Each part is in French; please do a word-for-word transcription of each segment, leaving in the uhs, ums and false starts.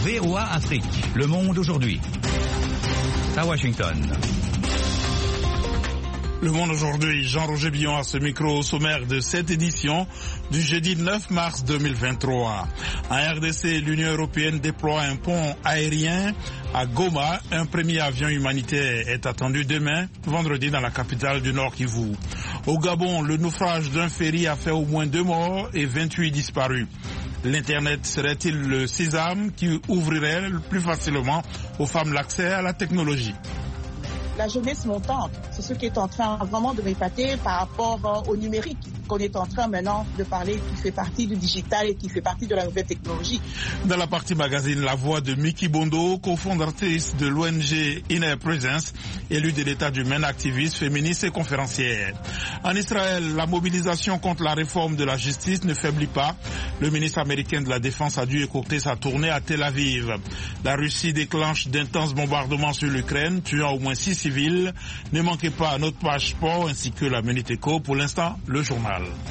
V O A Afrique. Le monde aujourd'hui. À Washington. Le Monde aujourd'hui, Jean-Roger Billon à ce micro au sommaire de cette édition du jeudi neuf mars deux mille vingt-trois. En R D C, l'Union européenne déploie un pont aérien à Goma. Un premier avion humanitaire est attendu demain, vendredi, dans la capitale du Nord Kivu. Au Gabon, le naufrage d'un ferry a fait au moins deux morts et vingt-huit disparus. L'Internet serait-il le sésame qui ouvrirait plus facilement aux femmes l'accès à la technologie? La jeunesse montante, c'est ce qui est en train vraiment de m'épater par rapport au numérique qu'on est en train maintenant de parler, qui fait partie du digital et qui fait partie de la nouvelle technologie. Dans la partie magazine, la voix de Miki Bondo, cofondatrice de l'O N G Inner Presence, élue de l'État d'humain, activiste, féministe et conférencière. En Israël, la mobilisation contre la réforme de la justice ne faiblit pas. Le ministre américain de la Défense a dû écourter sa tournée à Tel Aviv. La Russie déclenche d'intenses bombardements sur l'Ukraine, tuant au moins six civils. Ne manquez pas à notre page sport ainsi que la Minute Éco. Pour l'instant, le journal.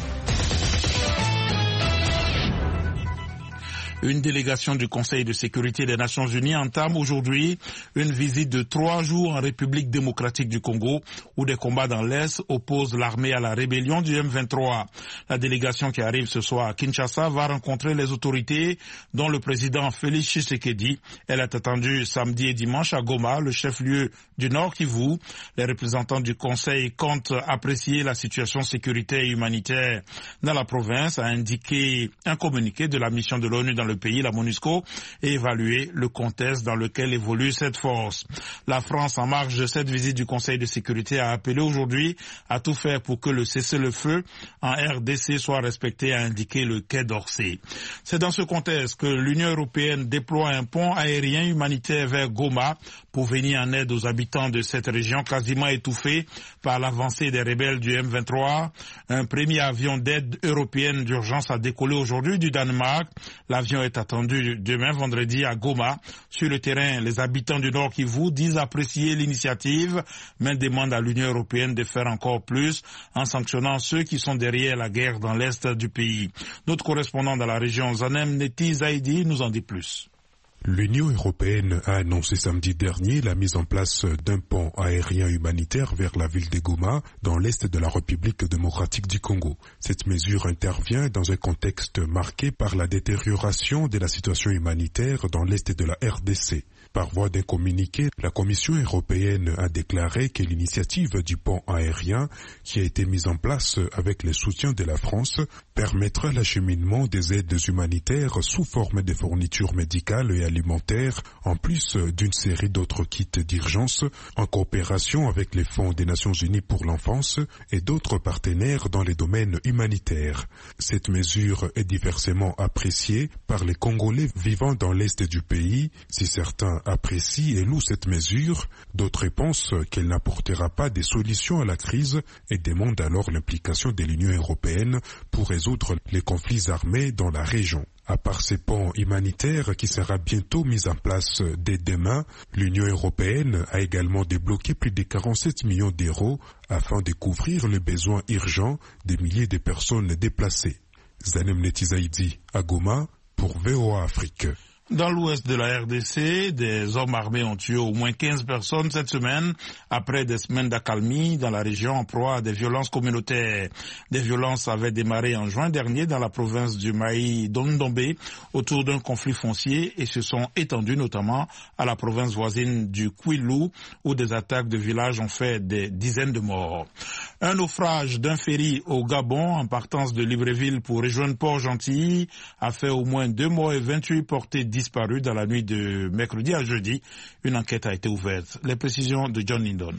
Une délégation du Conseil de sécurité des Nations Unies entame aujourd'hui une visite de trois jours en République démocratique du Congo, où des combats dans l'Est opposent l'armée à la rébellion du M vingt-trois. La délégation qui arrive ce soir à Kinshasa va rencontrer les autorités, dont le président Félix Tshisekedi. Elle est attendue samedi et dimanche à Goma, le chef-lieu du Nord Kivu. Les représentants du Conseil comptent apprécier la situation sécuritaire et humanitaire dans la province, a indiqué un communiqué de la mission de l'ONU dans le pays, la MONUSCO, et évaluer le contexte dans lequel évolue cette force. La France, en marge de cette visite du Conseil de sécurité, a appelé aujourd'hui à tout faire pour que le cessez-le-feu en R D C soit respecté, a indiqué le Quai d'Orsay. C'est dans ce contexte que l'Union européenne déploie un pont aérien humanitaire vers Goma pour venir en aide aux habitants de cette région quasiment étouffée par l'avancée des rebelles du M vingt-trois. Un premier avion d'aide européenne d'urgence a décollé aujourd'hui du Danemark. L'avion est attendu demain vendredi à Goma. Sur le terrain, les habitants du Nord Kivu disent apprécier l'initiative, mais demandent à l'Union européenne de faire encore plus en sanctionnant ceux qui sont derrière la guerre dans l'Est du pays. Notre correspondant dans la région, Zanem Neti Zaidi, nous en dit plus. L'Union européenne a annoncé samedi dernier la mise en place d'un pont aérien humanitaire vers la ville de Goma, dans l'est de la République démocratique du Congo. Cette mesure intervient dans un contexte marqué par la détérioration de la situation humanitaire dans l'est de la R D C. Par voie d'un communiqué, la Commission européenne a déclaré que l'initiative du pont aérien, qui a été mise en place avec le soutien de la France, permettra l'acheminement des aides humanitaires sous forme de fournitures médicales et alimentaires, en plus d'une série d'autres kits d'urgence, en coopération avec les fonds des Nations Unies pour l'enfance et d'autres partenaires dans les domaines humanitaires. Cette mesure est diversement appréciée par les Congolais vivant dans l'est du pays. Si certains apprécient et louent cette mesure, d'autres pensent qu'elle n'apportera pas des solutions à la crise et demandent alors l'implication de l'Union européenne pour résoudre les conflits armés dans la région. À part ces ponts humanitaires qui sera bientôt mis en place dès demain, l'Union européenne a également débloqué plus de quarante-sept millions d'euros afin de couvrir les besoins urgents des milliers de personnes déplacées. Zanem Netizaidi à Goma pour V O A Afrique. Dans l'ouest de la R D C, des hommes armés ont tué au moins quinze personnes cette semaine, après des semaines d'accalmie dans la région en proie à des violences communautaires. Des violences avaient démarré en juin dernier dans la province du Maï-Dondombe autour d'un conflit foncier et se sont étendues notamment à la province voisine du Kwilu, où des attaques de villages ont fait des dizaines de morts. Un naufrage d'un ferry au Gabon en partance de Libreville pour rejoindre Port-Gentil a fait au moins deux morts et vingt-huit portés disparu dans la nuit de mercredi à jeudi. Une enquête a été ouverte. Les précisions de John Lindon.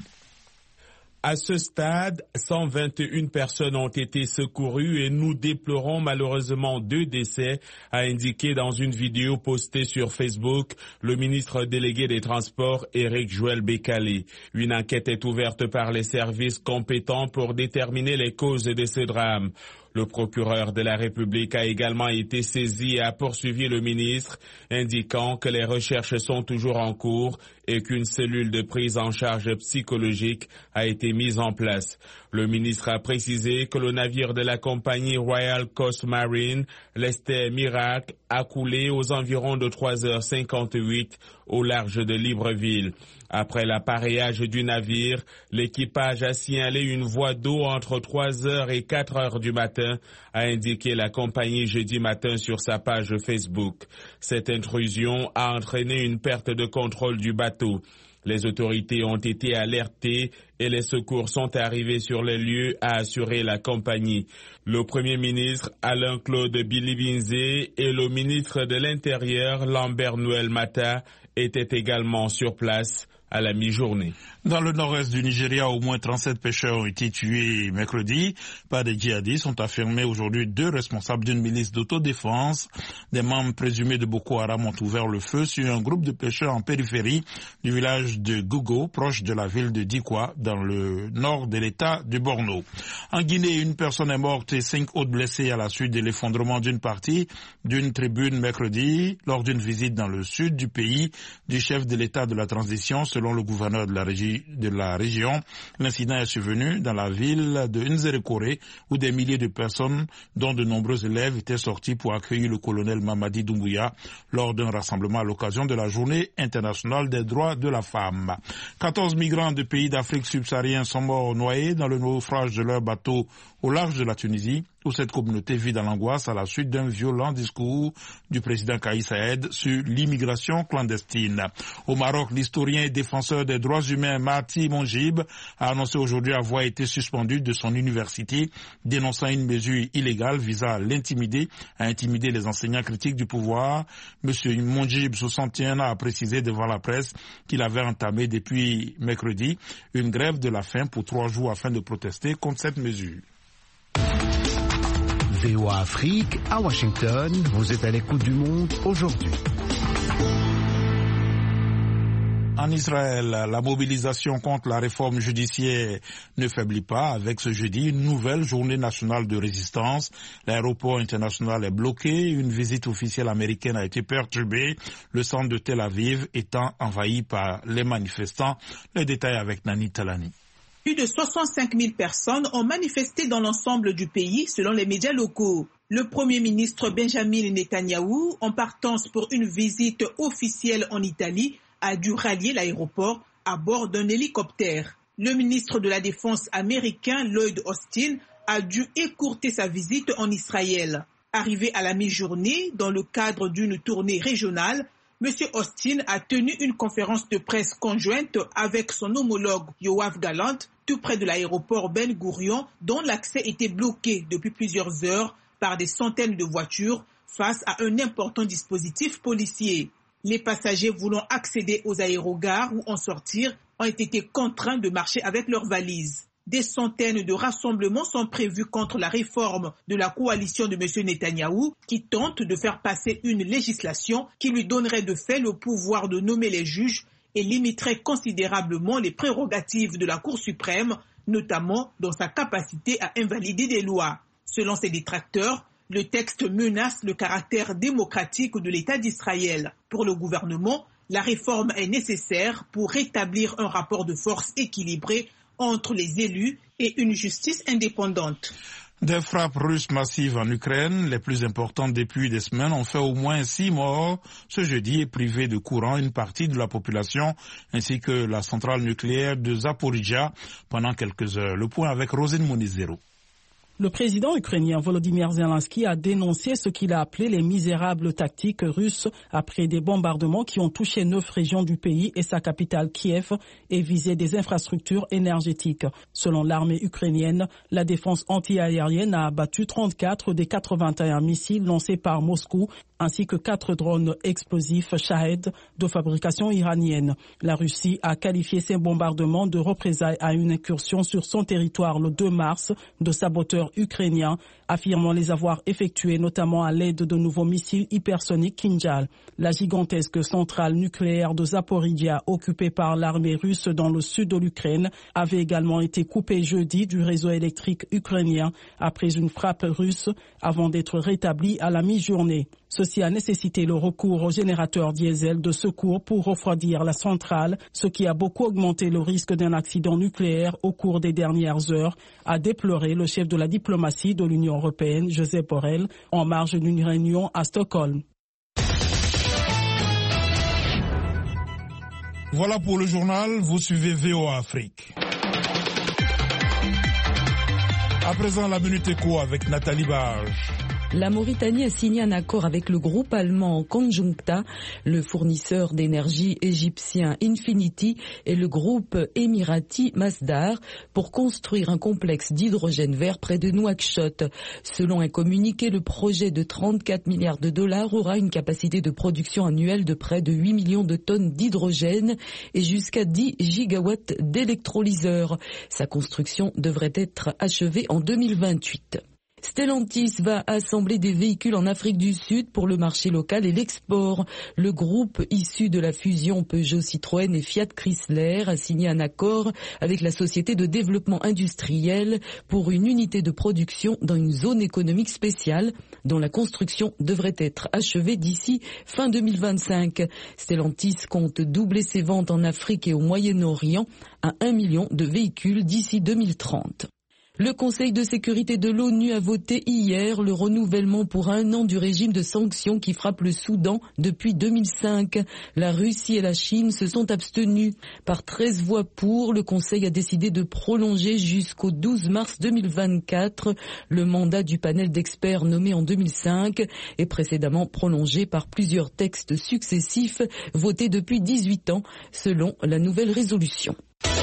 À ce stade, cent vingt et une personnes ont été secourues et nous déplorons malheureusement deux décès, a indiqué dans une vidéo postée sur Facebook le ministre délégué des Transports, Éric Joël Bécalé. Une enquête est ouverte par les services compétents pour déterminer les causes de ce drame. Le procureur de la République a également été saisi et a poursuivi le ministre, indiquant que les recherches sont toujours en cours et qu'une cellule de prise en charge psychologique a été mise en place. Le ministre a précisé que le navire de la compagnie Royal Coast Marine, l'Ester Miracle, a coulé aux environs de trois heures cinquante-huit au large de Libreville. Après l'appareillage du navire, l'équipage a signalé une voie d'eau entre trois heures et quatre heures du matin, a indiqué la compagnie jeudi matin sur sa page Facebook. Cette intrusion a entraîné une perte de contrôle du bateau. Les autorités ont été alertées et les secours sont arrivés sur les lieux, a assuré la compagnie. Le Premier ministre Alain-Claude Bilibinzé et le ministre de l'Intérieur Lambert Noël Mata étaient également sur place à la mi-journée. Dans le nord-est du Nigeria, au moins trente-sept pêcheurs ont été tués mercredi par des djihadistes, ont affirmé aujourd'hui deux responsables d'une milice d'autodéfense. Des membres présumés de Boko Haram ont ouvert le feu sur un groupe de pêcheurs en périphérie du village de Gogo, proche de la ville de Dikwa, dans le nord de l'état du Borno. En Guinée, une personne est morte et cinq autres blessés à la suite de l'effondrement d'une partie d'une tribune mercredi lors d'une visite dans le sud du pays du chef de l'état de la transition, selon le gouverneur de la, régi- de la région. L'incident est survenu dans la ville de Nzerekore, où des milliers de personnes, dont de nombreux élèves, étaient sortis pour accueillir le colonel Mamadi Doumbouya lors d'un rassemblement à l'occasion de la Journée internationale des droits de la femme. quatorze migrants de pays d'Afrique subsaharienne sont morts noyés dans le naufrage de leur bateau au large de la Tunisie, où cette communauté vit dans l'angoisse à la suite d'un violent discours du président Kais Saied sur l'immigration clandestine. Au Maroc, l'historien et défenseur des droits humains Marti Monjib a annoncé aujourd'hui avoir été suspendu de son université, dénonçant une mesure illégale visant à l'intimider, à intimider les enseignants critiques du pouvoir. Monsieur Monjib, soixante et un ans, a précisé devant la presse qu'il avait entamé depuis mercredi une grève de la faim pour trois jours afin de protester contre cette mesure. V O A Afrique, à Washington, vous êtes à l'écoute du monde aujourd'hui. En Israël, la mobilisation contre la réforme judiciaire ne faiblit pas. Avec ce jeudi, une nouvelle journée nationale de résistance. L'aéroport international est bloqué. Une visite officielle américaine a été perturbée. Le centre de Tel Aviv étant envahi par les manifestants. Les détails avec Nani Talani. Plus de soixante-cinq mille personnes ont manifesté dans l'ensemble du pays, selon les médias locaux. Le Premier ministre Benjamin Netanyahou, en partance pour une visite officielle en Italie, a dû rallier l'aéroport à bord d'un hélicoptère. Le ministre de la Défense américain Lloyd Austin a dû écourter sa visite en Israël. Arrivé à la mi-journée, dans le cadre d'une tournée régionale, M. Austin a tenu une conférence de presse conjointe avec son homologue Yoav Gallant, tout près de l'aéroport Ben Gourion, dont l'accès était bloqué depuis plusieurs heures par des centaines de voitures face à un important dispositif policier. Les passagers voulant accéder aux aérogares ou en sortir ont été contraints de marcher avec leurs valises. Des centaines de rassemblements sont prévus contre la réforme de la coalition de M. Netanyahou qui tente de faire passer une législation qui lui donnerait de fait le pouvoir de nommer les juges et limiterait considérablement les prérogatives de la Cour suprême, notamment dans sa capacité à invalider des lois. Selon ses détracteurs, le texte menace le caractère démocratique de l'État d'Israël. Pour le gouvernement, la réforme est nécessaire pour rétablir un rapport de force équilibré entre les élus et une justice indépendante. Des frappes russes massives en Ukraine, les plus importantes depuis des semaines, ont fait au moins six morts ce jeudi et privé de courant une partie de la population, ainsi que la centrale nucléaire de Zaporizhzhia pendant quelques heures. Le point avec Rosine Monizero. Le président ukrainien Volodymyr Zelensky a dénoncé ce qu'il a appelé les misérables tactiques russes après des bombardements qui ont touché neuf régions du pays et sa capitale Kiev et visé des infrastructures énergétiques. Selon l'armée ukrainienne, la défense anti-aérienne a abattu trente-quatre des quatre-vingt-un missiles lancés par Moscou ainsi que quatre drones explosifs Shahed de fabrication iranienne. La Russie a qualifié ces bombardements de représailles à une incursion sur son territoire le deux mars de saboteurs ukrainiens affirmant les avoir effectués notamment à l'aide de nouveaux missiles hypersoniques Kinjal. La gigantesque centrale nucléaire de Zaporizhzhia, occupée par l'armée russe dans le sud de l'Ukraine, avait également été coupée jeudi du réseau électrique ukrainien après une frappe russe avant d'être rétablie à la mi-journée. Ceci a nécessité le recours aux générateurs diesel de secours pour refroidir la centrale, ce qui a beaucoup augmenté le risque d'un accident nucléaire au cours des dernières heures, a déploré le chef de la diplomatie de l'Union européenne, Josep Borrell, en marge d'une réunion à Stockholm. Voilà pour le journal, vous suivez V O A Afrique. À présent, la Minute Éco avec Nathalie Barge. La Mauritanie a signé un accord avec le groupe allemand Conjuncta, le fournisseur d'énergie égyptien Infinity et le groupe émirati Masdar pour construire un complexe d'hydrogène vert près de Nouakchott. Selon un communiqué, le projet de trente-quatre milliards de dollars aura une capacité de production annuelle de près de huit millions de tonnes d'hydrogène et jusqu'à dix gigawatts d'électrolyseurs. Sa construction devrait être achevée en deux mille vingt-huit. Stellantis va assembler des véhicules en Afrique du Sud pour le marché local et l'export. Le groupe issu de la fusion Peugeot-Citroën et Fiat Chrysler a signé un accord avec la société de développement industriel pour une unité de production dans une zone économique spéciale dont la construction devrait être achevée d'ici fin deux mille vingt-cinq. Stellantis compte doubler ses ventes en Afrique et au Moyen-Orient à un million de véhicules d'ici deux mille trente. Le Conseil de sécurité de l'ONU a voté hier le renouvellement pour un an du régime de sanctions qui frappe le Soudan depuis deux mille cinq. La Russie et la Chine se sont abstenues. Par treize voix pour, le Conseil a décidé de prolonger jusqu'au douze mars deux mille vingt-quatre le mandat du panel d'experts nommé en deux mille cinq et précédemment prolongé par plusieurs textes successifs votés depuis dix-huit ans selon la nouvelle résolution.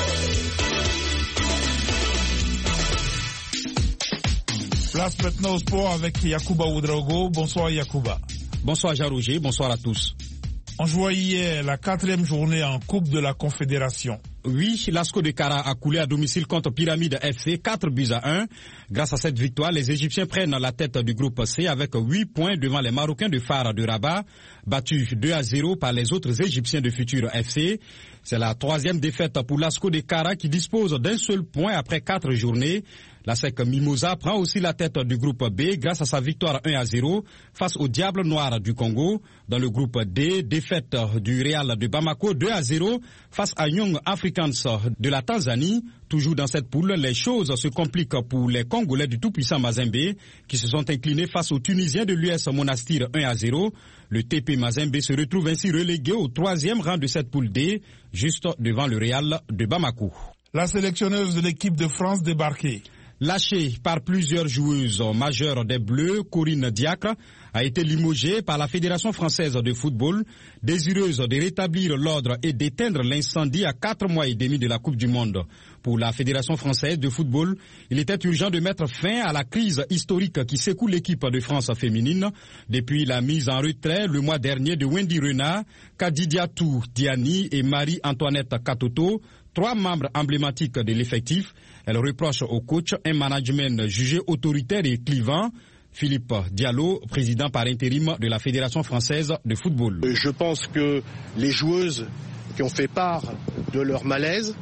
Place maintenant au sport avec Yacouba Ouedraogo. Bonsoir Yacouba. Bonsoir Jean-Roger, bonsoir à tous. On jouait hier la quatrième journée en Coupe de la Confédération. Oui, l'Asco de Kara a coulé à domicile contre Pyramide F C, quatre buts à un. Grâce à cette victoire, les Égyptiens prennent la tête du groupe C avec huit points devant les Marocains de Phare de Rabat, battus deux à zéro par les autres Égyptiens de Futur F C. C'est la troisième défaite pour l'Asco de Kara qui dispose d'un seul point après quatre journées. La S E C Mimosa prend aussi la tête du groupe B grâce à sa victoire un à zéro face au Diable Noir du Congo. Dans le groupe D, défaite du Real de Bamako deux à zéro face à Young Africans de la Tanzanie. Toujours dans cette poule, les choses se compliquent pour les Congolais du tout-puissant Mazembe qui se sont inclinés face aux Tunisiens de l'U S Monastir un à zéro. Le T P Mazembe se retrouve ainsi relégué au troisième rang de cette poule D, juste devant le Real de Bamako. La sélectionneuse de l'équipe de France débarquée. Lâchée par plusieurs joueuses majeures des Bleus, Corinne Diacre a été limogée par la Fédération française de football, désireuse de rétablir l'ordre et d'éteindre l'incendie à quatre mois et demi de la Coupe du Monde. Pour la Fédération française de football, il était urgent de mettre fin à la crise historique qui secoue l'équipe de France féminine. Depuis la mise en retrait le mois dernier de Wendy Renard, Kadidiatou Diani et Marie-Antoinette Katoto, trois membres emblématiques de l'effectif, elle reproche au coach un management jugé autoritaire et clivant. Philippe Diallo, président par intérim de la Fédération française de football. Je pense que les joueuses qui ont fait part de leur malaise,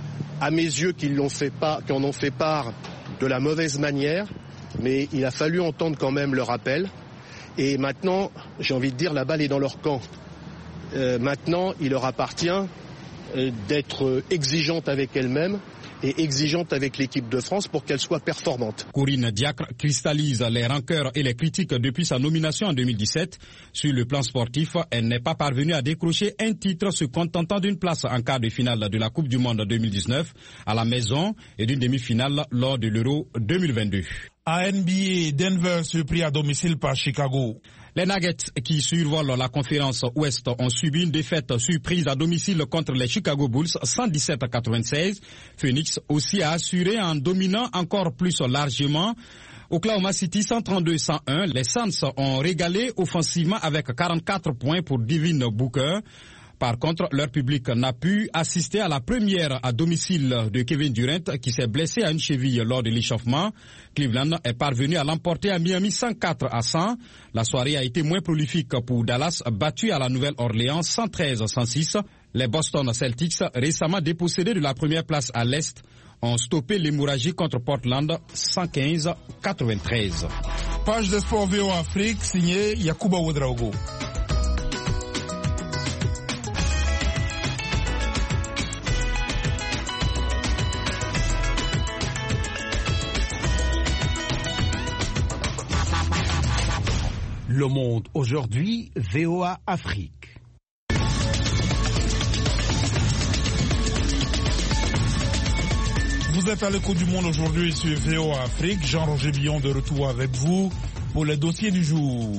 à mes yeux qui, l'ont fait pas, qui en ont fait part de la mauvaise manière, mais il a fallu entendre quand même leur appel. Et maintenant, j'ai envie de dire, la balle est dans leur camp. Euh, maintenant, il leur appartient euh, d'être exigeante avec elles-mêmes et exigeante avec l'équipe de France pour qu'elle soit performante. Corinne Diacre cristallise les rancœurs et les critiques depuis sa nomination en deux mille dix-sept. Sur le plan sportif, elle n'est pas parvenue à décrocher un titre se contentant d'une place en quart de finale de la Coupe du Monde deux mille dix-neuf à la maison et d'une demi-finale lors de l'Euro deux mille vingt-deux. À N B A, Denver surpris à domicile par Chicago. Les Nuggets qui survolent la conférence Ouest ont subi une défaite surprise à domicile contre les Chicago Bulls cent dix-sept à quatre-vingt-seize. Phoenix aussi a assuré en dominant encore plus largement Oklahoma City cent trente-deux à cent un. Les Suns ont régalé offensivement avec quarante-quatre points pour Devin Booker. Par contre, leur public n'a pu assister à la première à domicile de Kevin Durant qui s'est blessé à une cheville lors de l'échauffement. Cleveland est parvenu à l'emporter à Miami cent quatre à cent. La soirée a été moins prolifique pour Dallas, battu à la Nouvelle-Orléans cent treize à cent six. Les Boston Celtics, récemment dépossédés de la première place à l'Est, ont stoppé l'hémorragie contre Portland cent quinze à quatre-vingt-treize. Page de sport V O Afrique, signé Yacouba Ouedraogo. Le Monde aujourd'hui, V O A Afrique. Vous êtes à l'écoute du Monde aujourd'hui sur V O A Afrique. Jean-Roger Billon de retour avec vous pour les dossiers du jour.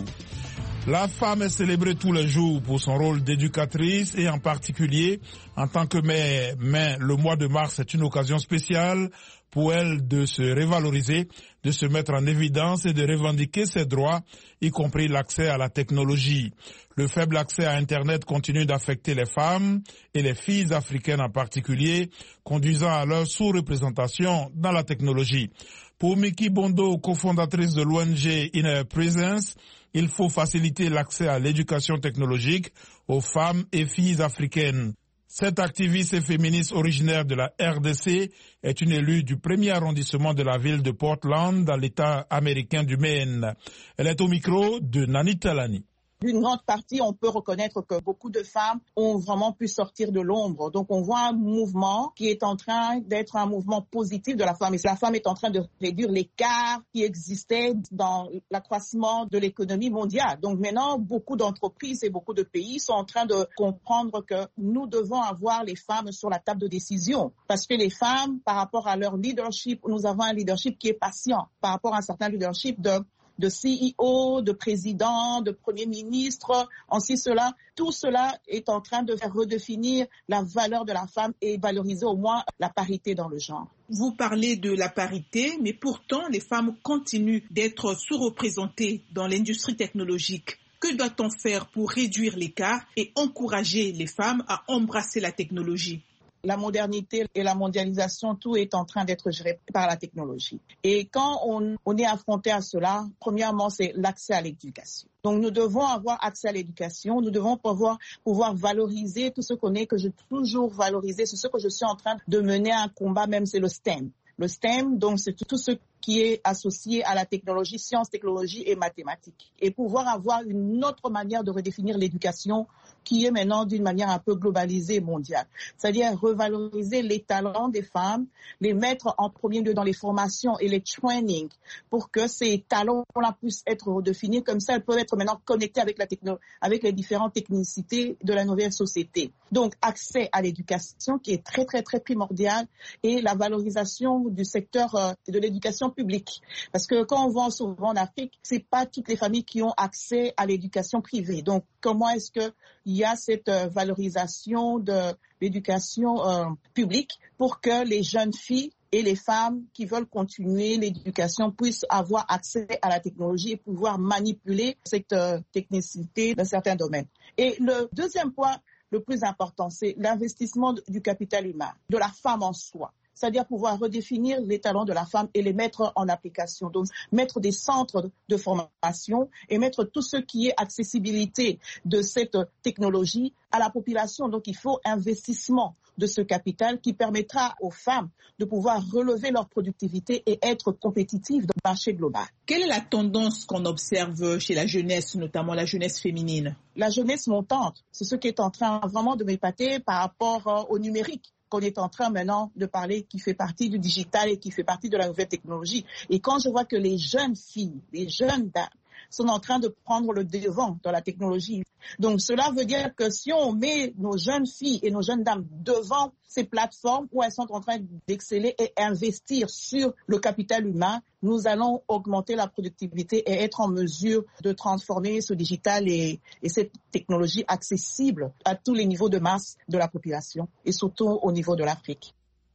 La femme est célébrée tous les jours pour son rôle d'éducatrice et en particulier en tant que mère. Mais le mois de mars est une occasion spéciale pour elle de se revaloriser, de se mettre en évidence et de revendiquer ses droits, y compris l'accès à la technologie. Le faible accès à Internet continue d'affecter les femmes et les filles africaines en particulier, conduisant à leur sous-représentation dans la technologie. Pour Miki Bondo, cofondatrice de l'O N G Inner Presence, il faut faciliter l'accès à l'éducation technologique aux femmes et filles africaines. Cette activiste et féministe originaire de la R D C est une élue du premier arrondissement de la ville de Portland dans l'État américain du Maine. Elle est au micro de Nani Talani. D'une grande partie, on peut reconnaître que beaucoup de femmes ont vraiment pu sortir de l'ombre. Donc, on voit un mouvement qui est en train d'être un mouvement positif de la femme. Et la femme est en train de réduire l'écart qui existait dans l'accroissement de l'économie mondiale. Donc, maintenant, beaucoup d'entreprises et beaucoup de pays sont en train de comprendre que nous devons avoir les femmes sur la table de décision. Parce que les femmes, par rapport à leur leadership, nous avons un leadership qui est patient par rapport à un certain leadership de de C E O, de président, de premier ministre, ainsi cela. Tout cela est en train de faire redéfinir la valeur de la femme et valoriser au moins la parité dans le genre. Vous parlez de la parité, mais pourtant les femmes continuent d'être sous-représentées dans l'industrie technologique. Que doit-on faire pour réduire l'écart et encourager les femmes à embrasser la technologie ? La modernité et la mondialisation, tout est en train d'être géré par la technologie. Et quand on, on est affronté à cela, premièrement, c'est l'accès à l'éducation. Donc, nous devons avoir accès à l'éducation. Nous devons pouvoir, pouvoir valoriser tout ce qu'on est, que je toujours valoriser. C'est ce que je suis en train de mener un combat, même c'est le STEM. Le STEM, donc, c'est tout ce qui est associé à la technologie, sciences, technologie et mathématiques. Et pouvoir avoir une autre manière de redéfinir l'éducation qui est maintenant d'une manière un peu globalisée mondiale. C'est-à-dire revaloriser les talents des femmes, les mettre en premier lieu dans les formations et les trainings pour que ces talents-là puissent être redéfinis. Comme ça, elles peuvent être maintenant connectées avec la techno, avec les différentes technicités de la nouvelle société. Donc, accès à l'éducation qui est très, très, très primordial et la valorisation du secteur euh, de l'éducation publique. Parce que quand on voit souvent en Afrique, c'est pas toutes les familles qui ont accès à l'éducation privée. Donc, comment est-ce que il y a cette euh, valorisation de l'éducation euh, publique pour que les jeunes filles et les femmes qui veulent continuer l'éducation puissent avoir accès à la technologie et pouvoir manipuler cette euh, technicité dans certains domaines. Et le deuxième point, le plus important, c'est l'investissement du capital humain, de la femme en soi. C'est-à-dire pouvoir redéfinir les talents de la femme et les mettre en application. Donc, mettre des centres de formation et mettre tout ce qui est accessibilité de cette technologie à la population. Donc, il faut investissement de ce capital qui permettra aux femmes de pouvoir relever leur productivité et être compétitives dans le marché global. Quelle est la tendance qu'on observe chez la jeunesse, notamment la jeunesse féminine? La jeunesse montante, c'est ce qui est en train vraiment de m'épater par rapport au numérique. Qu'on est en train maintenant de parler, qui fait partie du digital et qui fait partie de la nouvelle technologie. Et quand je vois que les jeunes filles, les jeunes dames sont en train de prendre le devant dans la technologie, donc cela veut dire que si on met nos jeunes filles et nos jeunes dames devant ces plateformes où elles sont en train d'exceller et investir sur le capital humain, nous allons augmenter la productivité et être en mesure de transformer ce digital et, et cette technologie accessible à tous les niveaux de masse de la population et surtout au niveau de l'Afrique.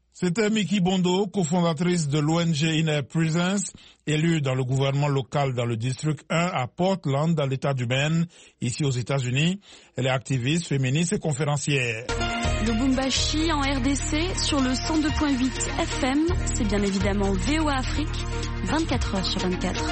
C'était Miki Bondo, cofondatrice de l'O N G Inner Presence, élue dans le gouvernement local dans le district un à Portland, dans l'État du Maine, ici aux États-Unis. Elle est activiste, féministe et conférencière. Lubumbashi en R D C sur le cent deux point huit F M, c'est bien évidemment V O A Afrique, vingt-quatre heures sur vingt-quatre.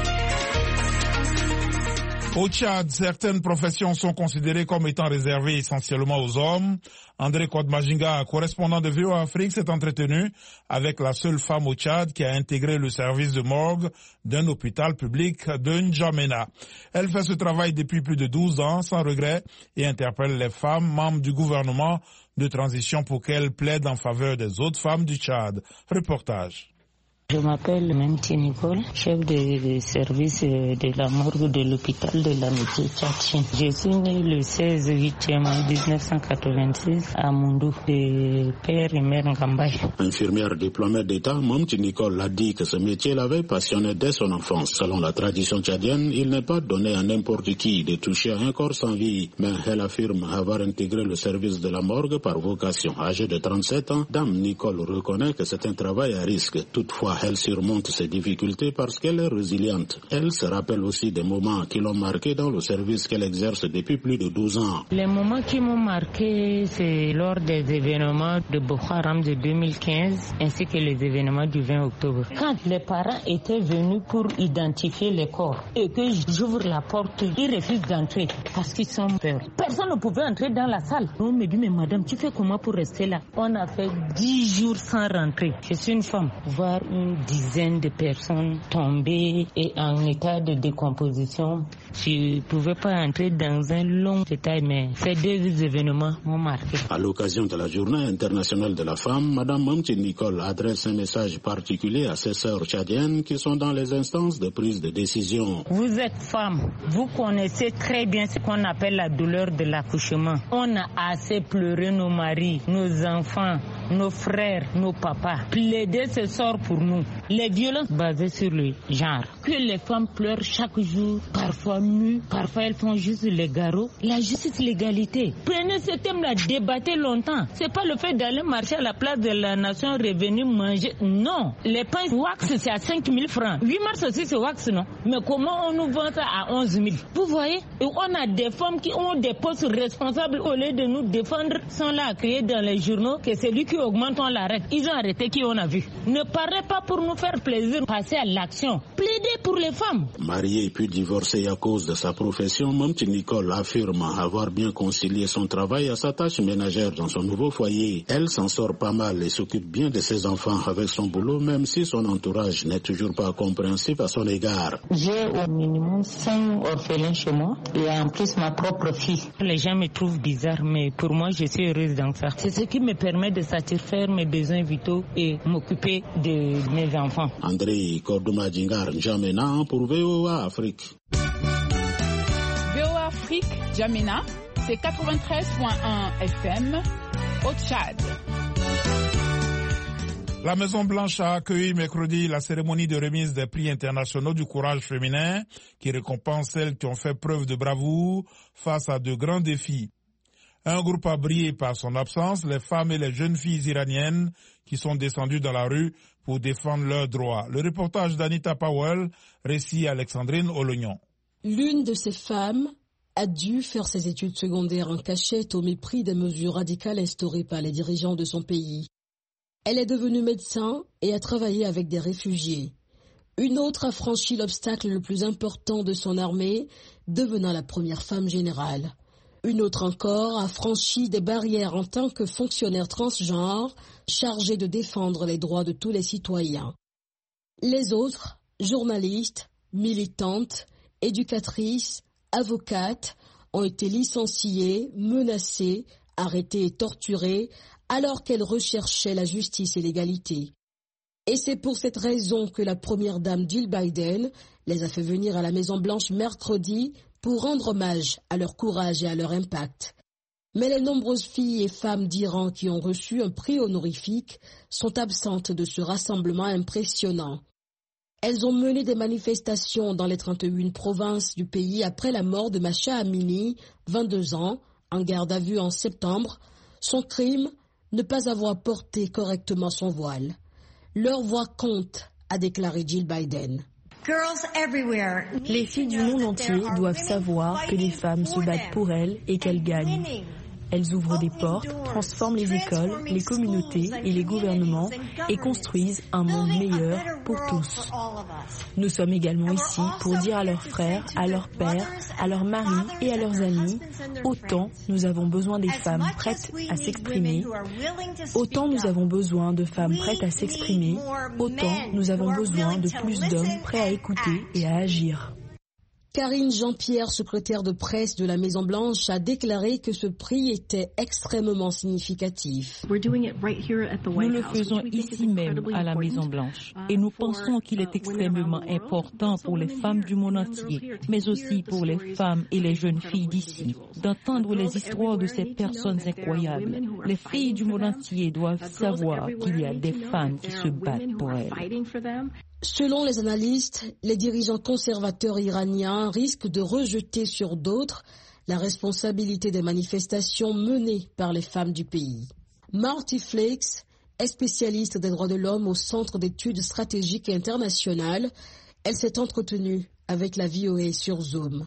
Au Tchad, certaines professions sont considérées comme étant réservées essentiellement aux hommes. André Kodmajinga, correspondant de V O A Afrique, s'est entretenu avec la seule femme au Tchad qui a intégré le service de morgue d'un hôpital public de N'Djamena. Elle fait ce travail depuis plus de douze ans, sans regret, et interpelle les femmes membres du gouvernement de transition pour qu'elles plaident en faveur des autres femmes du Tchad. Reportage. Je m'appelle Memti Nicole, chef de, de service de la morgue de l'hôpital de l'amitié tchadienne. Je suis née le seize huit dix-neuf cent quatre-vingt-six à Moundou, de père et mère Ngambay. Infirmière diplômée d'État, Memti Nicole a dit que ce métier l'avait passionnée dès son enfance. Selon la tradition tchadienne, il n'est pas donné à n'importe qui de toucher à un corps sans vie. Mais elle affirme avoir intégré le service de la morgue par vocation. Âgée de trente-sept ans, Dame Nicole reconnaît que c'est un travail à risque. Toutefois, elle surmonte ses difficultés parce qu'elle est résiliente. Elle se rappelle aussi des moments qui l'ont marquée dans le service qu'elle exerce depuis plus de douze ans. Les moments qui m'ont marqué, c'est lors des événements de Boko Haram de deux mille quinze ainsi que les événements du vingt octobre. Quand les parents étaient venus pour identifier les corps et que j'ouvre la porte, ils refusent d'entrer parce qu'ils sont peur. Personne ne pouvait entrer dans la salle. On me dit, mais madame, tu fais comment pour rester là? On a fait dix jours sans rentrer. Je suis une femme, voir une dizaine de personnes tombées et en état de décomposition. Je ne pouvais pas entrer dans un long détail, mais ces deux événements m'ont marqué. À l'occasion de la Journée internationale de la femme, Madame Memti Nicole adresse un message particulier à ses sœurs tchadiennes qui sont dans les instances de prise de décision. Vous êtes femme, vous connaissez très bien ce qu'on appelle la douleur de l'accouchement. On a assez pleuré nos maris, nos enfants, nos frères, nos papas. Plaider ce sort pour nous. Les violences basées sur le genre. Que les femmes pleurent chaque jour, parfois nues, parfois elles font juste les garrots. La justice, l'égalité. Prenez ce thème-là, débattez longtemps. C'est pas le fait d'aller marcher à la place de la nation revenue manger. Non. Les pains wax, c'est à cinq mille francs. huit mars aussi, c'est wax, non? Mais comment on nous vend ça à onze mille? Vous voyez? Et on a des femmes qui ont des postes responsables au lieu de nous défendre, sont là à crier dans les journaux que c'est lui qui augmente, on l'arrête. Ils ont arrêté qui on a vu. Ne parlez pas pour nous faire plaisir, passer à l'action. Plaider pour les femmes. Mariée puis divorcée à cause de sa profession, Memti Nicole affirme avoir bien concilié son travail à sa tâche ménagère dans son nouveau foyer. Elle s'en sort pas mal et s'occupe bien de ses enfants avec son boulot, même si son entourage n'est toujours pas compréhensif à son égard. J'ai au minimum cinq orphelins chez moi et en plus ma propre fille. Les gens me trouvent bizarre, mais pour moi je suis heureuse dans ça. C'est ce qui me permet de satisfaire mes besoins vitaux et m'occuper de mes enfants. André Kodmajinga, N'Djamena pour V O A Afrique. V O A Afrique, N'Djamena, c'est quatre-vingt-treize point un F M au Tchad. La Maison-Blanche a accueilli mercredi la cérémonie de remise des prix internationaux du courage féminin qui récompense celles qui ont fait preuve de bravoure face à de grands défis. Un groupe a brillé par son absence, les femmes et les jeunes filles iraniennes qui sont descendues dans la rue pour défendre leurs droits. Le reportage d'Anita Powell, récit Alexandrine Olognon. L'une de ces femmes a dû faire ses études secondaires en cachette au mépris des mesures radicales instaurées par les dirigeants de son pays. Elle est devenue médecin et a travaillé avec des réfugiés. Une autre a franchi l'obstacle le plus important de son armée, devenant la première femme générale. Une autre encore a franchi des barrières en tant que fonctionnaire transgenre chargé de défendre les droits de tous les citoyens. Les autres, journalistes, militantes, éducatrices, avocates, ont été licenciées, menacées, arrêtées et torturées alors qu'elles recherchaient la justice et l'égalité. Et c'est pour cette raison que la première dame Jill Biden les a fait venir à la Maison-Blanche mercredi pour rendre hommage à leur courage et à leur impact. Mais les nombreuses filles et femmes d'Iran qui ont reçu un prix honorifique sont absentes de ce rassemblement impressionnant. Elles ont mené des manifestations dans les trente et une provinces du pays après la mort de Masha Amini, vingt-deux ans, en garde à vue en septembre. Son crime, ne pas avoir porté correctement son voile. Leur voix compte, a déclaré Jill Biden. Les filles du monde entier doivent savoir que les femmes se battent pour elles et qu'elles gagnent. Elles ouvrent des portes, transforment les écoles, les communautés et les gouvernements et construisent un monde meilleur pour tous. Nous sommes également ici pour dire à leurs frères, à leurs pères, à leurs maris et à leurs amis, autant nous avons besoin des femmes prêtes à s'exprimer, autant nous avons besoin de femmes prêtes à s'exprimer, autant nous avons besoin de plus d'hommes prêts à écouter et à agir. Karine Jean-Pierre, secrétaire de presse de la Maison-Blanche, a déclaré que ce prix était extrêmement significatif. Nous le faisons ici même à la Maison-Blanche et nous pensons qu'il est extrêmement important pour les femmes du monde entier, mais aussi pour les femmes et les jeunes filles d'ici, d'entendre les histoires de ces personnes incroyables. Les filles du monde entier doivent savoir qu'il y a des femmes qui se battent pour elles. Selon les analystes, les dirigeants conservateurs iraniens risquent de rejeter sur d'autres la responsabilité des manifestations menées par les femmes du pays. Marty Flakes est spécialiste des droits de l'homme au Centre d'études stratégiques et internationales. Elle s'est entretenue avec la V O A sur Zoom.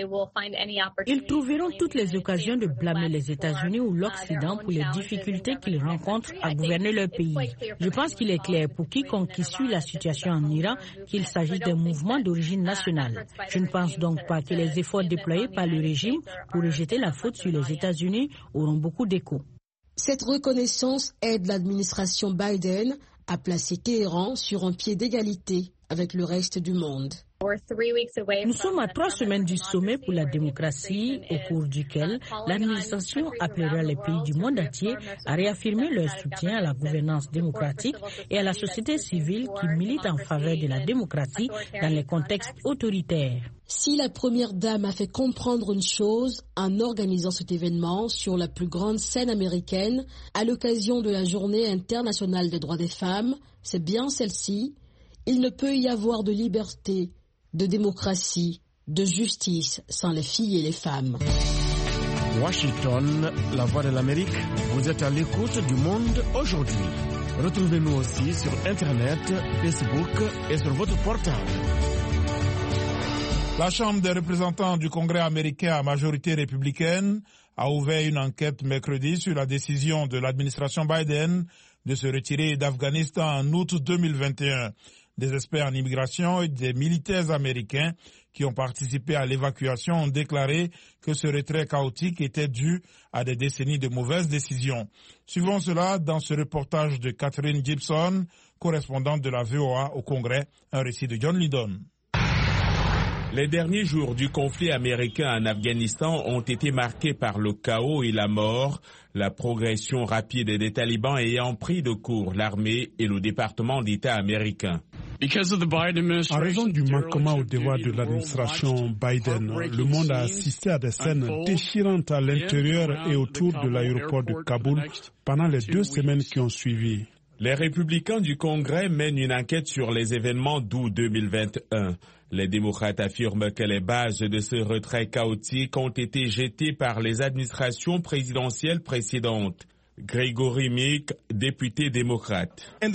Ils trouveront toutes les occasions de blâmer les États-Unis ou l'Occident pour les difficultés qu'ils rencontrent à gouverner leur pays. Je pense qu'il est clair pour quiconque qui suit la situation en Iran qu'il s'agit d'un mouvement d'origine nationale. Je ne pense donc pas que les efforts déployés par le régime pour rejeter la faute sur les États-Unis auront beaucoup d'écho. Cette reconnaissance aide l'administration Biden à placer Téhéran sur un pied d'égalité avec le reste du monde. Nous sommes à trois semaines du sommet pour la démocratie, au cours duquel l'administration appellera les pays du monde entier à réaffirmer leur soutien à la gouvernance démocratique et à la société civile qui milite en faveur de la démocratie dans les contextes autoritaires. Si la première dame a fait comprendre une chose en organisant cet événement sur la plus grande scène américaine à l'occasion de la Journée internationale des droits des femmes, c'est bien celle-ci. Il ne peut y avoir de liberté, de démocratie, de justice sans les filles et les femmes. Washington, la voix de l'Amérique, vous êtes à l'écoute du monde aujourd'hui. Retrouvez-nous aussi sur Internet, Facebook et sur votre portable. La Chambre des représentants du Congrès américain à majorité républicaine a ouvert une enquête mercredi sur la décision de l'administration Biden de se retirer d'Afghanistan en août deux mille vingt et un. Des experts en immigration et des militaires américains qui ont participé à l'évacuation ont déclaré que ce retrait chaotique était dû à des décennies de mauvaises décisions. Suivons cela dans ce reportage de Catherine Gibson, correspondante de la V O A au Congrès, un récit de John Lydon. Les derniers jours du conflit américain en Afghanistan ont été marqués par le chaos et la mort, la progression rapide des talibans ayant pris de court l'armée et le département d'État américain. En raison du manquement au devoir de l'administration Biden, le monde a assisté à des scènes déchirantes à l'intérieur et autour de l'aéroport de Kaboul pendant les deux semaines qui ont suivi. Les républicains du Congrès mènent une enquête sur les événements d'août deux mille vingt et un. Les démocrates affirment que les bases de ce retrait chaotique ont été jetées par les administrations présidentielles précédentes. Gregory Meek, député démocrate. Dans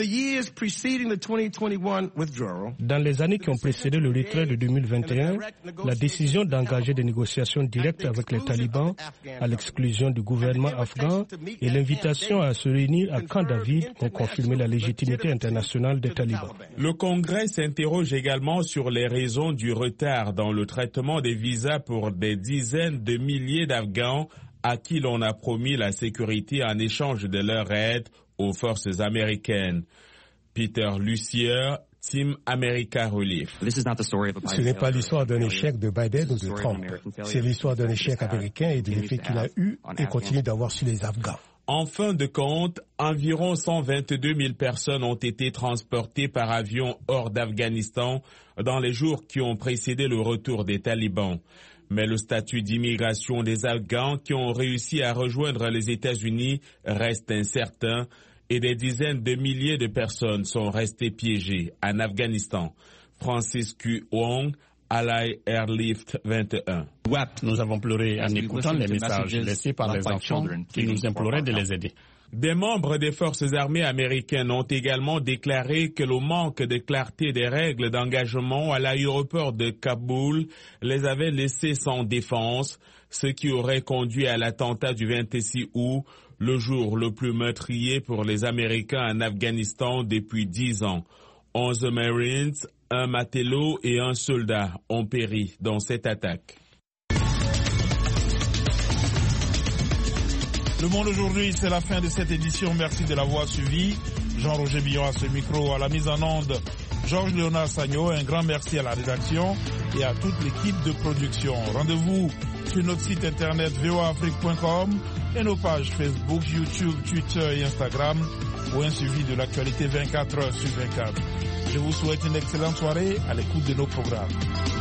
les années qui ont précédé le retrait de deux mille vingt et un, la décision d'engager des négociations directes avec les talibans à l'exclusion du gouvernement afghan et l'invitation à se réunir à Camp David ont confirmé la légitimité internationale des talibans. Le Congrès s'interroge également sur les raisons du retard dans le traitement des visas pour des dizaines de milliers d'Afghans à qui l'on a promis la sécurité en échange de leur aide aux forces américaines. Peter Lucier, Team America Relief. Ce n'est pas l'histoire d'un échec de Biden ou de Trump. C'est l'histoire d'un échec américain et de l'effet qu'il a eu et continue d'avoir sur les Afghans. En fin de compte, environ cent vingt-deux mille personnes ont été transportées par avion hors d'Afghanistan dans les jours qui ont précédé le retour des talibans. Mais le statut d'immigration des Afghans qui ont réussi à rejoindre les États-Unis reste incertain et des dizaines de milliers de personnes sont restées piégées en Afghanistan. Francis Q. Wong, Ally Airlift vingt et un. Nous avons pleuré en écoutant les messages laissés par les enfants qui nous imploraient de les aider. Des membres des forces armées américaines ont également déclaré que le manque de clarté des règles d'engagement à l'aéroport de Kaboul les avait laissés sans défense, ce qui aurait conduit à l'attentat du vingt-six août, le jour le plus meurtrier pour les Américains en Afghanistan depuis dix ans. Onze Marines, un matelot et un soldat ont péri dans cette attaque. Le Monde aujourd'hui, c'est la fin de cette édition. Merci de l'avoir suivi. Jean-Roger Billon à ce micro, à la mise en onde, Georges Léonard Sagno. Un grand merci à la rédaction et à toute l'équipe de production. Rendez-vous sur notre site internet v o a afrique point com et nos pages Facebook, YouTube, Twitter et Instagram pour un suivi de l'actualité vingt-quatre heures sur vingt-quatre. Je vous souhaite une excellente soirée à l'écoute de nos programmes.